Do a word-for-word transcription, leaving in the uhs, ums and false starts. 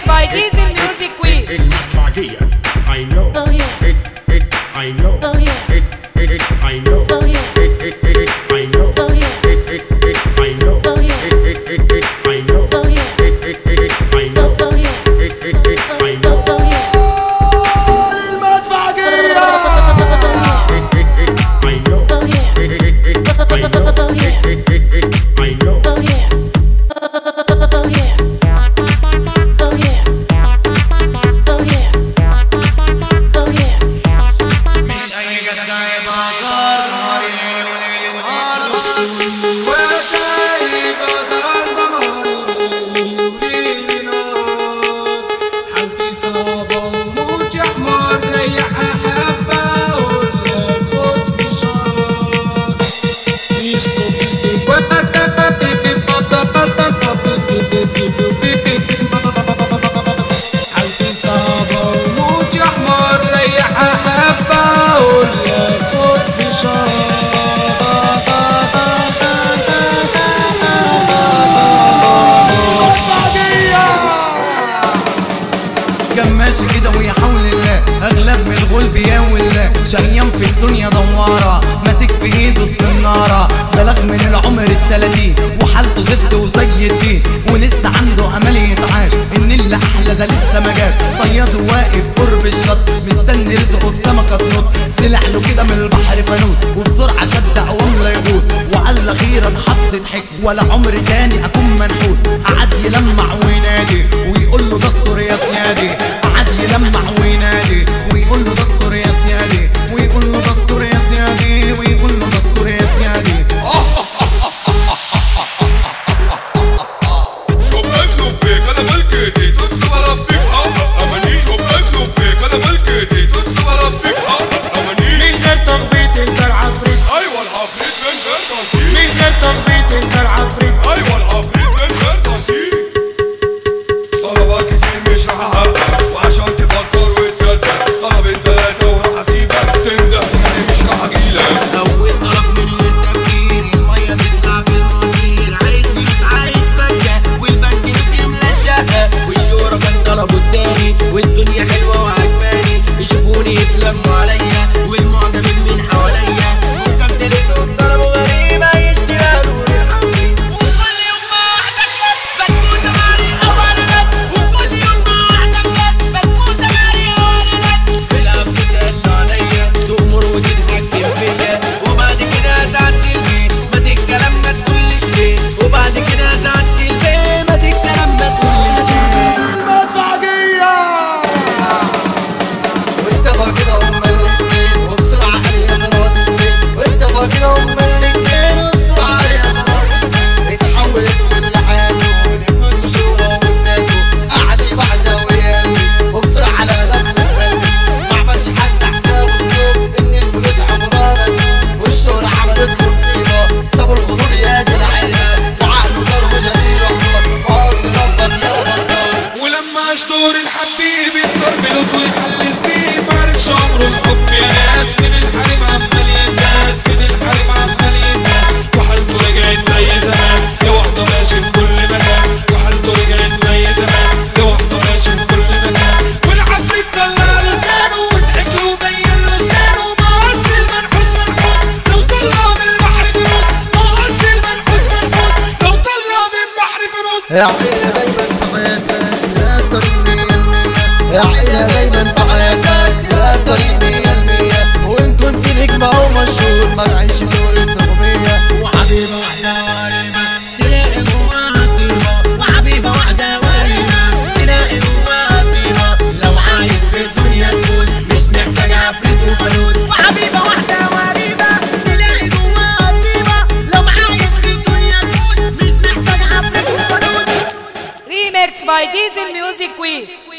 by Diesel Music Quiz. المدفعية I know Oh yeah. it it I know Oh yeah. it it it I know Oh yeah. it it it I know Oh yeah. it it it I know Oh yeah. it it it it I know Oh yeah. it it it I know Oh yeah. it it it I know Oh yeah. ماشي كده ويا حول الله اغلب من الغلب يا ولا شقيان في الدنيا دوارة ماسك في ايده السنارة بلغ من العمر التلاتين وحالته زفت وزي الدين ولسه عنده امل يتعاش ان اللي احلى ده لسه ما جاش صياد واقف قرب الشط مستني رزقه بسمكة تنط طلع له كده من البحر فانوس وبسرعة شد عوام لا يغوص وقال اخيرا حظي ضحك ولا عمر تاني اكون منحوس قعد يلمع وينادي ويقول له دستور يا سيادي قعد يلمع وينادي ويقول له دستور يا سيادي ويقول له دستور يا سيادي ويقول له دستور يا سيادي شوف اكلوا بيك انا ملكتي تطلب على فيك حق اماني شوف اكلوا بيك انا ملكتي تطلب على فيك حق اماني من غير تخبيط انت العفريت ايوه العفريت من غير تنطيط من غير تخبيط انت العفريت ايوه العفريت من غير تنطيط طلبات كتير مش راح احقق وعشان تفكر وتصدق طلبين تلاتة وراح اسيبك تنده يعني مش راح اجيلك اول طلب من غير تفكير المية تطلع في المواسير عايز فلوس عايز فكة والبنك بتملى الشقة والشهرة كان طلبه التاني والدنيا حلوة وعجباني يشوفوني يتلموا عليا والمعجبين من حواليا وكم تلاتهم طلبوا غريبة يشتغلوا يلحقوني وكل يوم ما احتاج بسكوتة ماري حوالينك وكل يوم ما احتاج بسكوتة ماري حوالينك في الأب تقل عليا تأمر وتتحكم فيا وبعد كده تعدي البيت ما تتكلم ما تقولش ليه وبعد كده تعدي البيت ما تتكلم ما تقولش ليه واتفقوا كده هما الاتنين وبسرعة عليا سنوات الزين واتفقوا كده هما الاتنين وبسرعة عليا سنوات الزين اتحولت كل حياته لفلوس وشهرة ومزاجه قعد يبعزق ويقلب وبسرعة على نفسه اتبلد معملش حد حسابه اليوم ان الفلوس عمرها والشهرة عملت له مصيبة سابوا الغرور يقاتل العيلة وعقله ضرب دليل وحضر وقصد ربك يا غدار ولما اشطور الحبيب يفطر بلوز ويحلس بيه معرفش عمره صحاب يا ناس من الحريم عمال ينداس من الحريم عمال ينداس وحالته رجعت زي زمان لوحده ماشي في كل مكان وحالته رجعت زي زمان لوحده ماشي في كل مكان والعفريت طلع له لسانه وضحك له وبين له اسنانه ما قصد المنحوس منحوس لو طلع من البحر فلوس ما قصد المنحوس منحوس لو طلع من البحر فلوس يا عيلة دايما في حياتك يا طريق مية المية يا عيلة دايما في حياتك يا طريق مية المية وإن كنت نجم أو مشهور ما تعيش دور النجومية وحبيبة واحدة واربة تلاقي جواها طيبة وحبيبة واحدة واربة تلاقي جواها طيبة لو عايز في الدنيا تكون مش محتاج عفريت وفانوس وحبيبة واحدة واربة تلاقي جواها طيبة لو عايز في الدنيا تكون مش محتاج عفريت وفانوس Remix by Diesel Music Quiz.